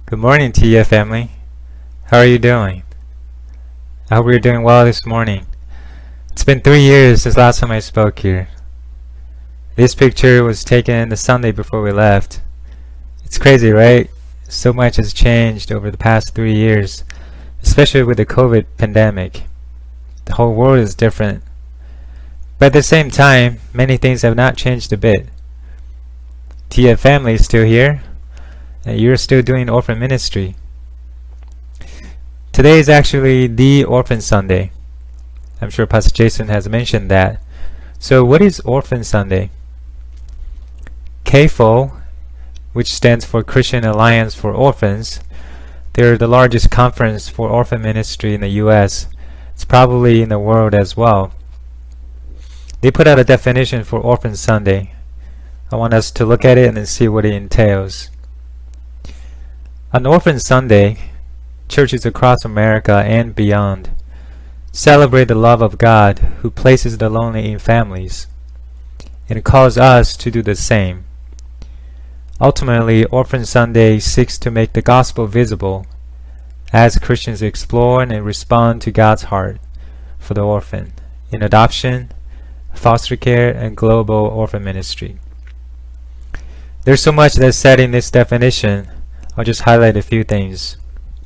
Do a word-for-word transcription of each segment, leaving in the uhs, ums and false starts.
Good morning to you, family. How are you doing? I hope you're doing well this morning. It's been three years since last time I spoke here. This picture was taken the Sunday before we left. It's crazy, right? So much has changed over the past three years, especially with the COVID pandemic. The whole world is different. But at the same time, many things have not changed a bit. Tia family is still here, and you're still doing orphan ministry. Today is actually the Orphan Sunday. I'm sure Pastor Jason has mentioned that. So what is Orphan Sunday? C A F O, which stands for Christian Alliance for Orphans, they're the largest conference for orphan ministry in the U S. It's probably in the world as well. They put out a definition for Orphan Sunday. I want us to look at it and then see what it entails. On Orphan Sunday, churches across America and beyond celebrate the love of God who places the lonely in families, and calls us to do the same. Ultimately, Orphan Sunday seeks to make the gospel visible as Christians explore and respond to God's heart for the orphan in adoption, foster care, and global orphan ministry. There's so much that's said in this definition. I'll just highlight a few things.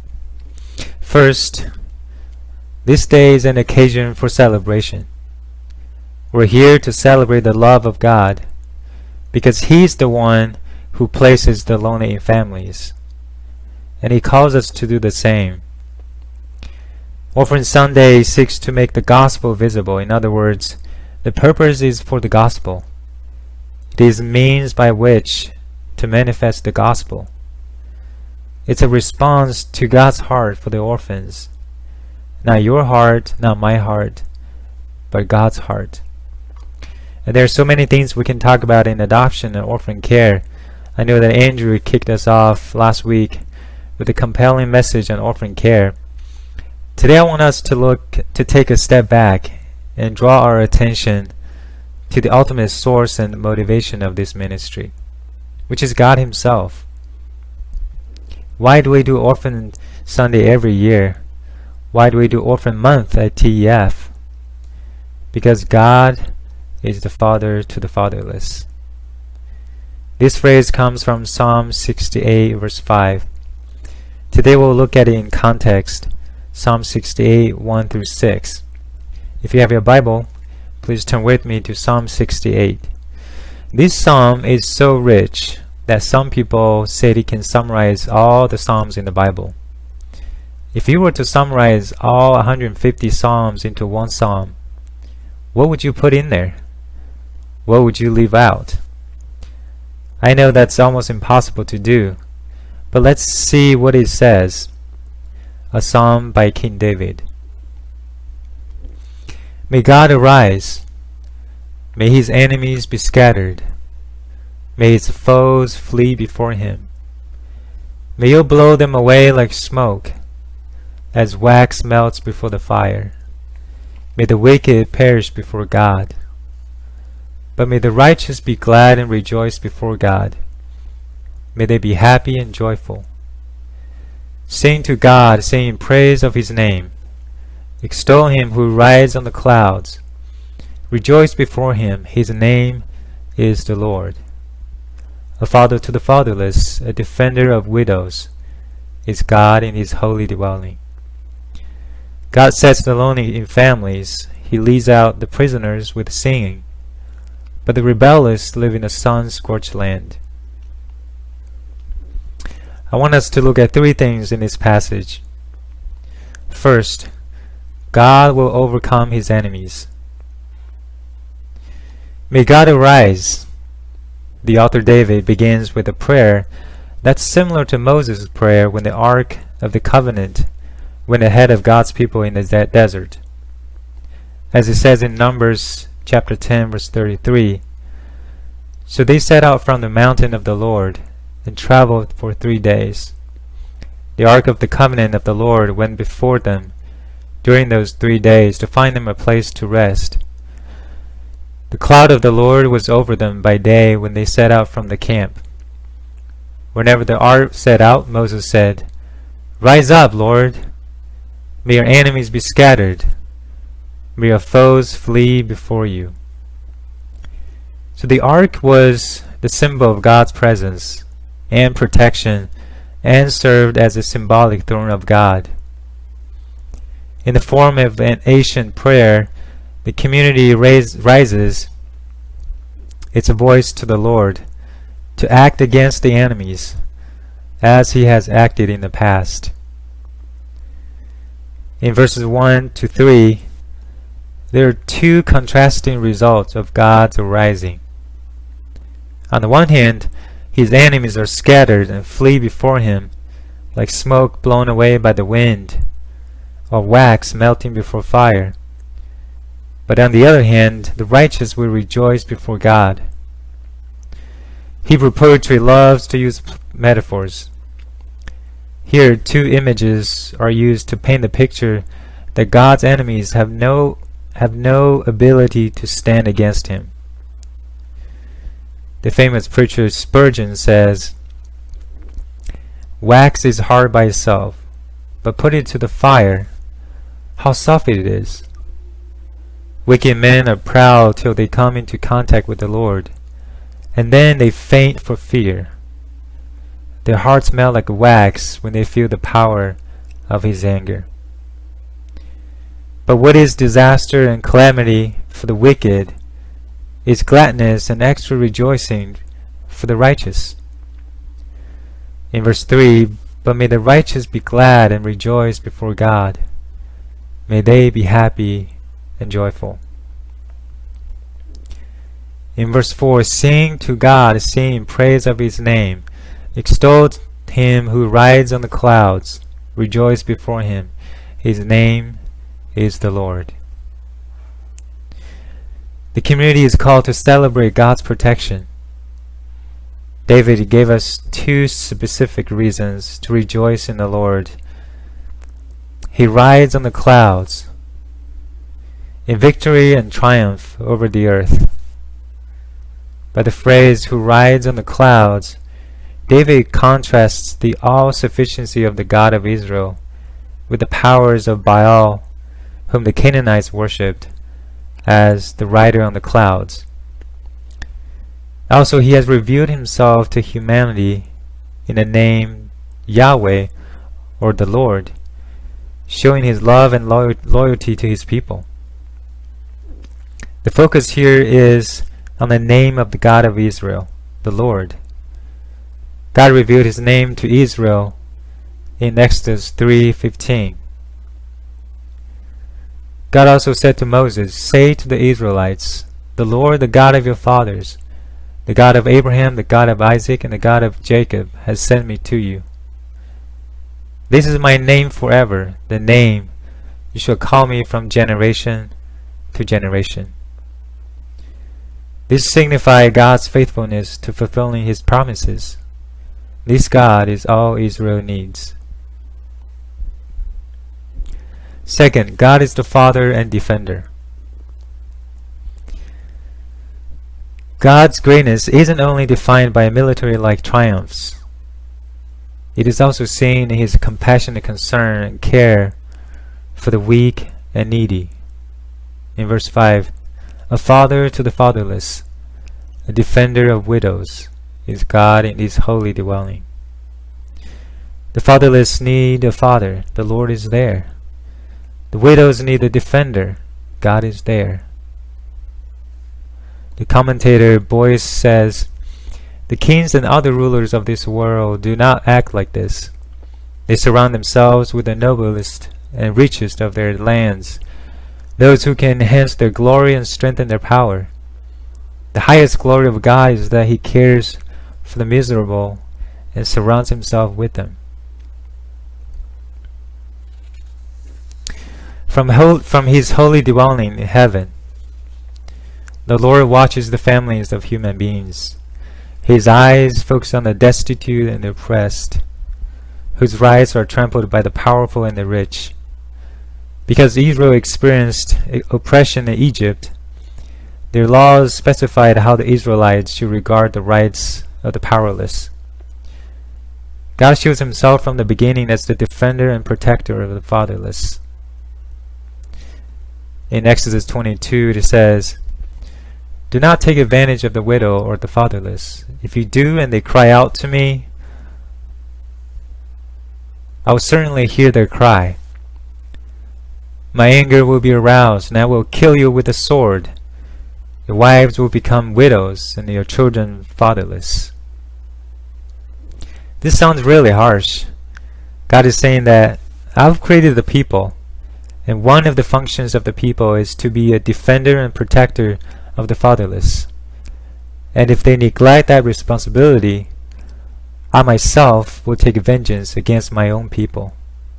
First, this day is an occasion for celebration. We're here to celebrate the love of God because He's the one who places the lonely in families, and He calls us to do the same. Orphan Sunday seeks to make the gospel visible. In other words, the purpose is for the gospel. It is means by which to manifest the gospel. It's a response to God's heart for the orphans. Not your heart, not my heart, but God's heart. And there are so many things we can talk about in adoption and orphan care. I know that Andrew kicked us off last week with a compelling message on orphan care. Today I want us to look to take a step back and draw our attention to the ultimate source and motivation of this ministry, which is God Himself. Why do we do Orphan Sunday every year? Why do we do Orphan Month at T E F? Because God is the father to the fatherless. This phrase comes from Psalm sixty-eight verse five. Today we'll look at it in context. Psalm sixty-eight one through six. If you have your Bible, please turn with me to Psalm sixty-eight. This psalm is so rich that some people said it can summarize all the psalms in the Bible. If you were to summarize all one hundred fifty psalms into one psalm, what would you put in there? What would you leave out? I know that's almost impossible to do, but let's see what it says. A psalm by King David. May God arise. May His enemies be scattered. May His foes flee before Him. May You blow them away like smoke, as wax melts before the fire. May the wicked perish before God. But may the righteous be glad and rejoice before God. May they be happy and joyful. Sing to God, sing in praise of His name. Extol Him who rides on the clouds. Rejoice before Him, His name is the Lord. A father to the fatherless, a defender of widows, is God in His holy dwelling. God sets the lonely in families. He leads out the prisoners with singing, but the rebellious live in a sun-scorched land. I want us to look at three things in this passage. First, God will overcome His enemies. May God arise. The author David begins with a prayer that's similar to Moses' prayer when the Ark of the Covenant went ahead of God's people in the de- desert. As it says in Numbers chapter ten verse thirty-three, so they set out from the mountain of the Lord and traveled for three days. The Ark of the Covenant of the Lord went before them during those three days to find them a place to rest. The cloud of the Lord was over them by day when they set out from the camp. Whenever the ark set out, Moses said, "Rise up, Lord! May your enemies be scattered. May your foes flee before you." So the ark was the symbol of God's presence and protection, and served as a symbolic throne of God. In the form of an ancient prayer, the community raise, rises its voice to the Lord to act against the enemies, as he has acted in the past. In verses one to three, there are two contrasting results of God's arising. On the one hand, his enemies are scattered and flee before him, like smoke blown away by the wind, or wax melting before fire. But on the other hand, the righteous will rejoice before God. Hebrew poetry loves to use metaphors. Here, two images are used to paint the picture that God's enemies have no have no ability to stand against him. The famous preacher Spurgeon says, "Wax is hard by itself, but put it to the fire, how soft it is. Wicked men are proud till they come into contact with the Lord, and then they faint for fear. Their hearts melt like wax when they feel the power of his anger." But what is disaster and calamity for the wicked is gladness and extra rejoicing for the righteous. In verse three, "But may the righteous be glad and rejoice before God. May they be happy and joyful." In verse four, "Sing to God, sing in praise of his name. Extol him who rides on the clouds. Rejoice before him. His name is the Lord." The community is called to celebrate God's protection. David gave us two specific reasons to rejoice in the Lord. He rides on the clouds in victory and triumph over the earth. By the phrase "who rides on the clouds," David contrasts the all-sufficiency of the God of Israel with the powers of Baal, whom the Canaanites worshipped, as the rider on the clouds. Also, he has revealed himself to humanity in the name Yahweh, or the Lord, showing his love and lo- loyalty to his people. The focus here is on the name of the God of Israel, the Lord. God revealed his name to Israel in Exodus three fifteen. God also said to Moses, "Say to the Israelites, the Lord, the God of your fathers, the God of Abraham, the God of Isaac, and the God of Jacob, has sent me to you. This is my name forever, the name you shall call me from generation to generation." This signifies God's faithfulness to fulfilling his promises. This God is all Israel needs. Second, God is the Father and Defender. God's greatness isn't only defined by military-like triumphs. It is also seen in his compassionate concern and care for the weak and needy. In verse five, "A father to the fatherless, a defender of widows, is God in his holy dwelling." The fatherless need a father. The Lord is there. The widows need a defender. God is there. The commentator Boyce says, "The kings and other rulers of this world do not act like this. They surround themselves with the noblest and richest of their lands, those who can enhance their glory and strengthen their power. The highest glory of God is that he cares for the miserable and surrounds himself with them." From, ho- from his holy dwelling in heaven, the Lord watches the families of human beings. His eyes focus on the destitute and the oppressed, whose rights are trampled by the powerful and the rich. Because Israel experienced oppression in Egypt, their laws specified how the Israelites should regard the rights of the powerless. God shows himself from the beginning as the defender and protector of the fatherless. In Exodus twenty-two, it says, "Do not take advantage of the widow or the fatherless. If you do and they cry out to me, I will certainly hear their cry. My anger will be aroused, and I will kill you with a sword. Your wives will become widows, and your children fatherless." This sounds really harsh. God is saying that I've created the people, and one of the functions of the people is to be a defender and protector of the fatherless. And if they neglect that responsibility, I myself will take vengeance against my own people.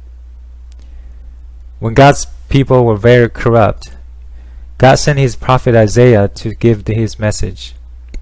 When God's people were very corrupt, God sent his prophet Isaiah to give his message.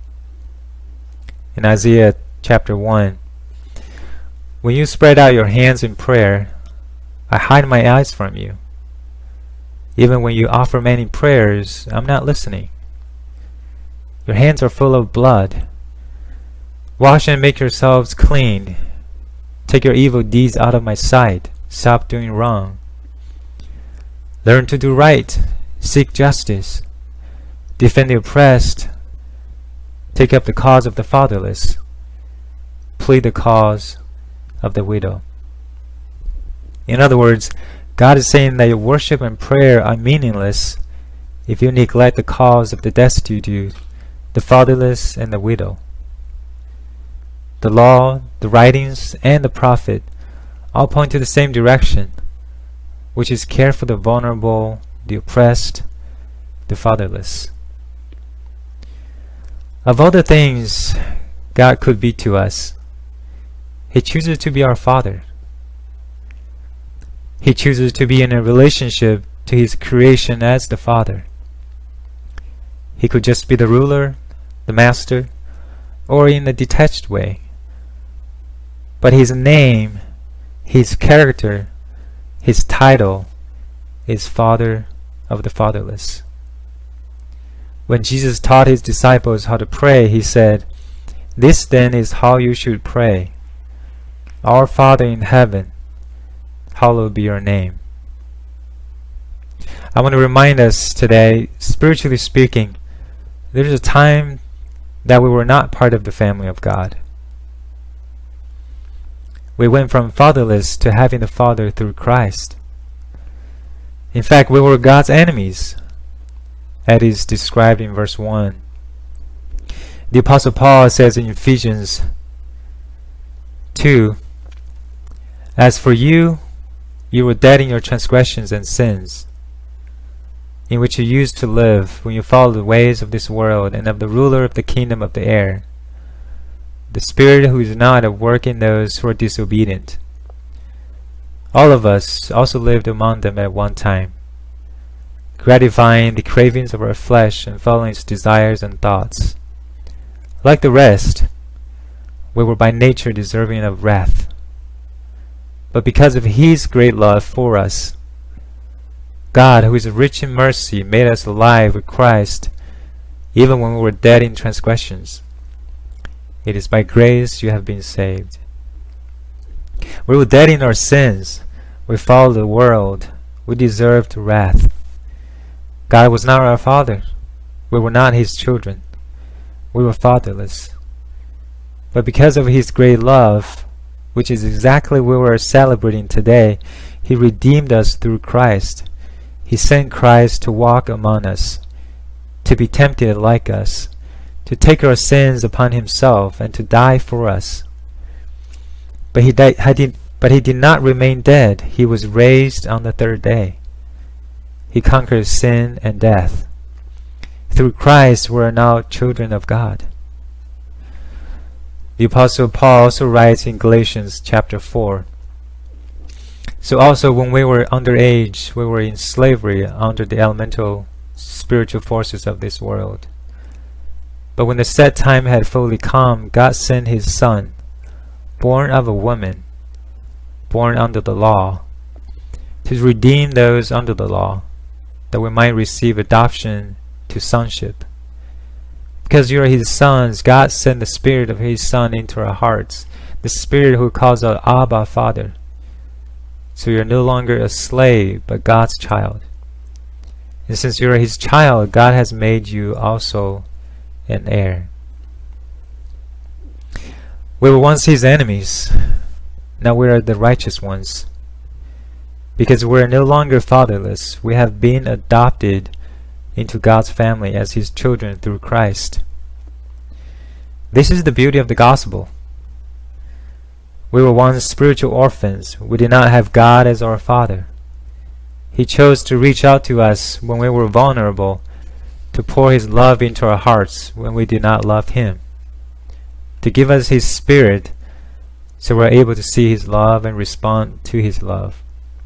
In Isaiah chapter one, "When you spread out your hands in prayer, I hide my eyes from you. Even when you offer many prayers, I'm not listening. Your hands are full of blood. Wash and make yourselves clean. Take your evil deeds out of my sight. Stop doing wrong. Learn to do right. Seek justice. Defend the oppressed. Take up the cause of the fatherless. Plead the cause of the widow." In other words, God is saying that your worship and prayer are meaningless if you neglect the cause of the destitute, the fatherless, and the widow. The law, the writings, and the prophet all point to the same direction, which is care for the vulnerable, the oppressed, the fatherless. Of all the things God could be to us, He chooses to be our Father. He chooses to be in a relationship to His creation as the Father. He could just be the ruler, the master, or in a detached way. But His name, His character, His title is Father of the fatherless. When Jesus taught His disciples how to pray, He said, "This then is how you should pray. Our Father in heaven, hallowed be your name." I want to remind us today, spiritually speaking, there's a time that we were not part of the family of God. We went from fatherless to having the Father through Christ. In fact, we were God's enemies, as is described in verse one. The Apostle Paul says in Ephesians two, "As for you, you were dead in your transgressions and sins, in which you used to live when you followed the ways of this world and of the ruler of the kingdom of the air, the spirit who is now at work in those who are disobedient. All of us also lived among them at one time, gratifying the cravings of our flesh and following its desires and thoughts. Like the rest, we were by nature deserving of wrath. But because of His great love for us, God, who is rich in mercy, made us alive with Christ, even when we were dead in transgressions. It is by grace you have been saved." We were dead in our sins. We followed the world. We deserved wrath. God was not our Father. We were not His children. We were fatherless. But because of His great love, which is exactly what we are celebrating today, He redeemed us through Christ. He sent Christ to walk among us, to be tempted like us, to take our sins upon Himself, and to die for us. But he, died, did, but he did not remain dead. He was raised on the third day. He conquered sin and death. Through Christ we are now children of God. The Apostle Paul also writes in Galatians chapter four, "So also when we were underage, we were in slavery under the elemental spiritual forces of this world. But when the set time had fully come, God sent His Son, born of a woman, born under the law, to redeem those under the law, that we might receive adoption to sonship. Because you are His sons, God sent the Spirit of His Son into our hearts, the Spirit who calls out, Abba, Father. So you're no longer a slave, but God's child. And since you're His child, God has made you also an heir. We were once His enemies. Now we are the righteous ones. Because we're no longer fatherless, we have been adopted into God's family as His children through Christ. This is the beauty of the gospel. We were once spiritual orphans. We did not have God as our Father. He chose to reach out to us when we were vulnerable, to pour His love into our hearts when we did not love Him, to give us His Spirit so we're able to see His love and respond to His love.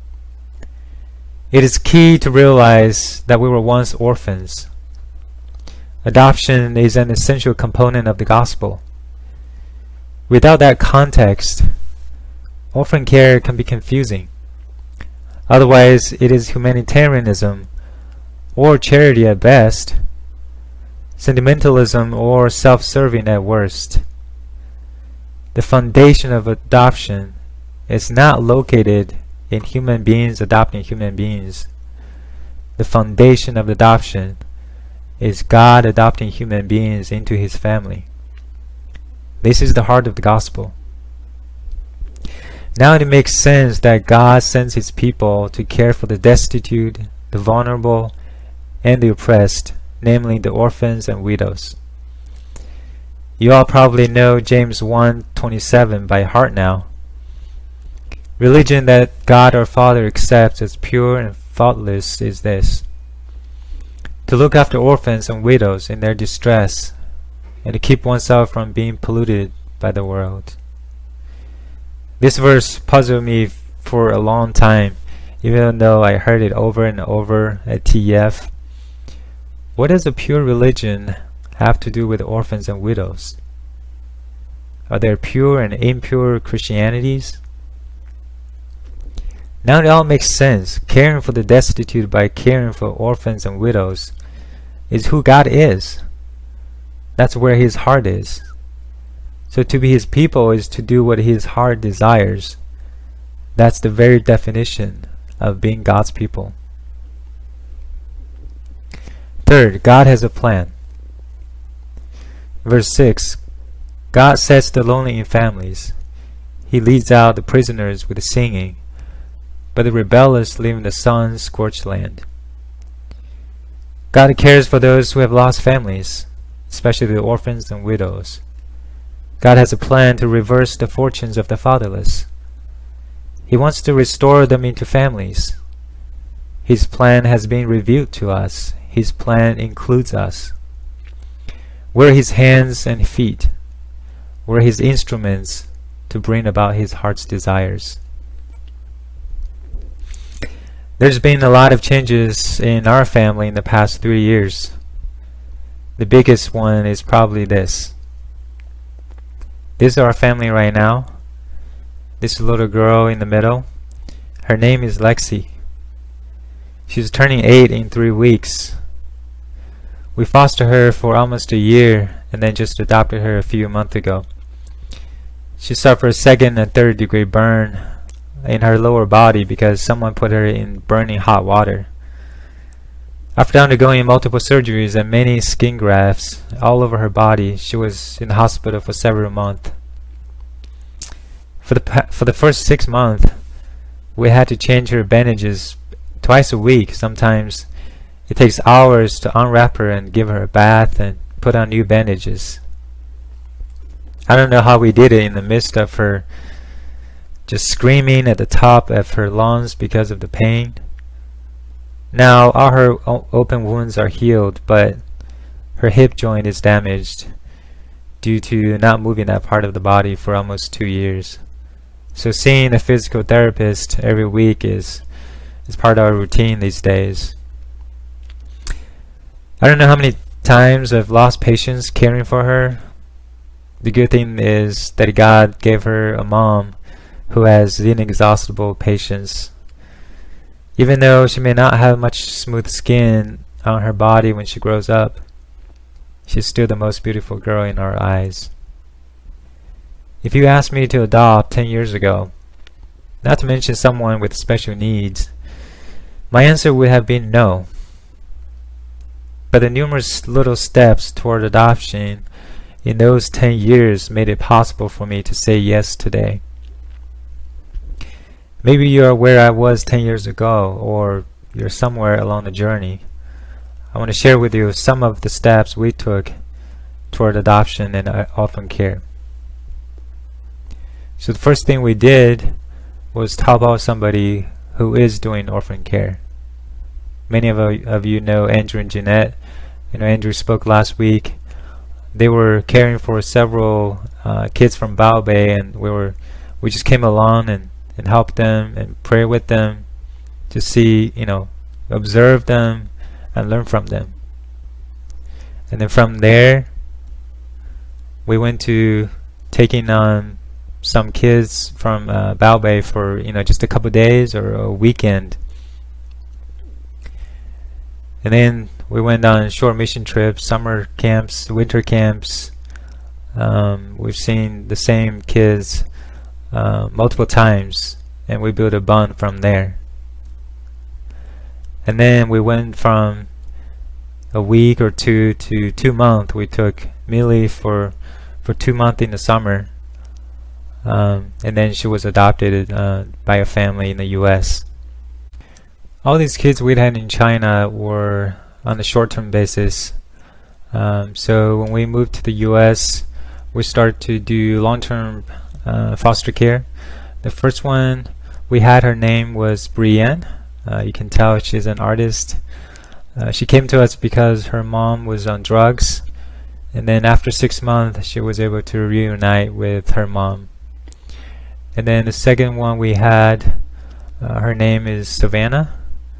It is key to realize that we were once orphans. Adoption is an essential component of the gospel. Without that context, orphan care can be confusing. Otherwise, it is humanitarianism or charity at best, sentimentalism or self-serving at worst. The foundation of adoption is not located in human beings adopting human beings. The foundation of adoption is God adopting human beings into His family. This is the heart of the gospel. Now it makes sense that God sends His people to care for the destitute, the vulnerable, and the oppressed, namely the orphans and widows. You all probably know James one twenty-seven by heart now. Religion that God our Father accepts as pure and faultless is this: to look after orphans and widows in their distress, and to keep oneself from being polluted by the world. This verse puzzled me for a long time, even though I heard it over and over at T E F. What does a pure religion have to do with orphans and widows? Are there pure and impure Christianities? Now it all makes sense. Caring for the destitute by caring for orphans and widows is who God is. That's where His heart is. So to be His people is to do what His heart desires. That's the very definition of being God's people. Third, God has a plan. Verse six, God sets the lonely in families. He leads out the prisoners with singing, but the rebellious live in the sun-scorched land. God cares for those who have lost families, especially the orphans and widows. God has a plan to reverse the fortunes of the fatherless. He wants to restore them into families. His plan has been revealed to us. His plan includes us. We're His hands and feet. We're His instruments to bring about His heart's desires. There's been a lot of changes in our family in the past three years. The biggest one is probably this. This is our family right now. This little girl in the middle, her name is Lexi. She's turning eight in three weeks. We fostered her for almost a year and then just adopted her a few months ago. She suffered second and third degree burn in her lower body because someone put her in burning hot water. After undergoing multiple surgeries and many skin grafts all over her body, she was in the hospital for several months. For the pa- for the first six months, we had to change her bandages twice a week. Sometimes it takes hours to unwrap her and give her a bath and put on new bandages. I don't know how we did it in the midst of her just screaming at the top of her lungs because of the pain. Now all her o- open wounds are healed, but her hip joint is damaged due to not moving that part of the body for almost two years. So seeing a physical therapist every week is is part of our routine these days. I don't know how many times I've lost patience caring for her. The good thing is that God gave her a mom who has inexhaustible patience. Even though she may not have much smooth skin on her body when she grows up, she's still the most beautiful girl in our eyes. If you asked me to adopt ten years ago, not to mention someone with special needs, my answer would have been no. But the numerous little steps toward adoption in those ten years made it possible for me to say yes today. Maybe you're where I was ten years ago, or you're somewhere along the journey. I want to share with you some of the steps we took toward adoption and uh, orphan care. So the first thing we did was to help out somebody who is doing orphan care. Many of, uh, of you know Andrew and Jeanette. You know, Andrew spoke last week. They were caring for several uh, kids from Bao Bay, and we were we just came along and, and helped them and pray with them to see, you know, observe them and learn from them. And then from there, we went to taking on some kids from uh, Bao Bay for, you know, just a couple days or a weekend. And then we went on short mission trips, summer camps, winter camps. Um, we've seen the same kids uh, multiple times, and we built a bond from there. And then we went from a week or two to two months. We took Millie for for two months in the summer. Um, and then she was adopted uh, by a family in the U S All these kids we had in China were on a short-term basis. Um, so when we moved to the U S, we started to do long-term uh, foster care. The first one we had, her name was Brienne. Uh, you can tell she's an artist. Uh, she came to us because her mom was on drugs, and then after six months she was able to reunite with her mom. And then the second one we had, uh, her name is Savannah.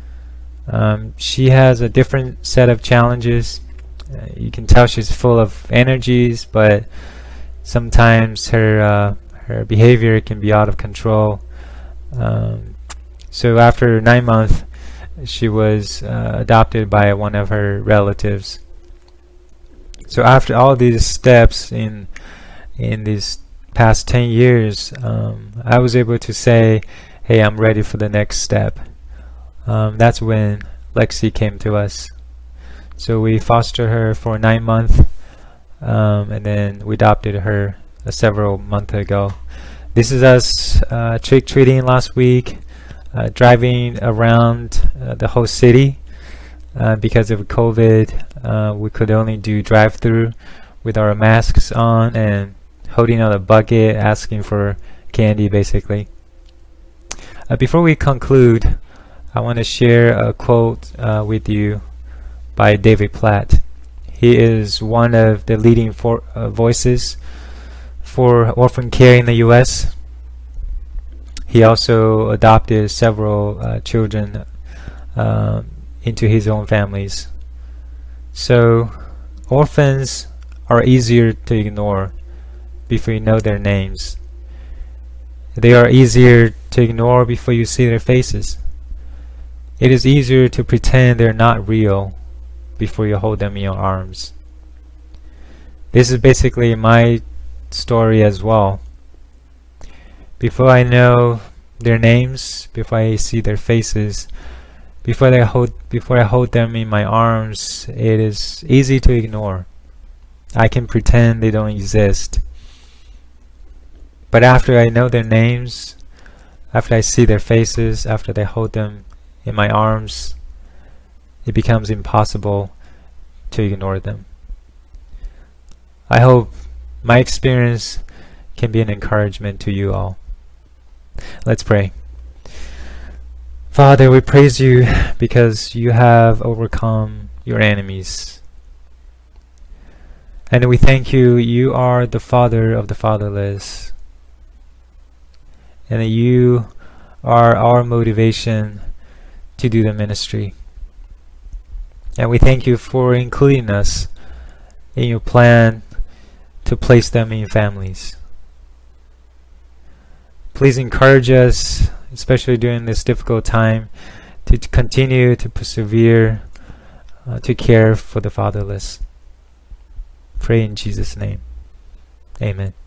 Um, she has a different set of challenges. Uh, you can tell she's full of energies, but sometimes her uh, her behavior can be out of control. Um, so after nine months, she was uh, adopted by one of her relatives. So after all these steps in in these past ten years, um, I was able to say, hey, I'm ready for the next step. Um, that's when Lexi came to us. So we fostered her for nine months, um, and then we adopted her uh, several months ago. This is us uh, trick-treating last week, uh, driving around uh, the whole city. Uh, because of COVID, uh, we could only do drive-through with our masks on and holding out a bucket, asking for candy, basically. Uh, before we conclude, I want to share a quote uh, with you by David Platt. He is one of the leading for, uh, voices for orphan care in the U S He also adopted several uh, children uh, into his own families. So orphans are easier to ignore before you know their names. They are easier to ignore before you see their faces. It is easier to pretend they're not real before you hold them in your arms. This is basically my story as well. Before I know their names, before I see their faces, before I hold before I hold them in my arms, it is easy to ignore. I can pretend they don't exist. But after I know their names, after I see their faces, after I hold them in my arms, it becomes impossible to ignore them. I hope my experience can be an encouragement to you all. Let's pray. Father, we praise you because you have overcome your enemies. And we thank you, you are the Father of the fatherless. And that you are our motivation to do the ministry. And we thank you for including us in your plan to place them in families. Please encourage us, especially during this difficult time, to, to continue to persevere, uh, to care for the fatherless. Pray in Jesus' name. Amen.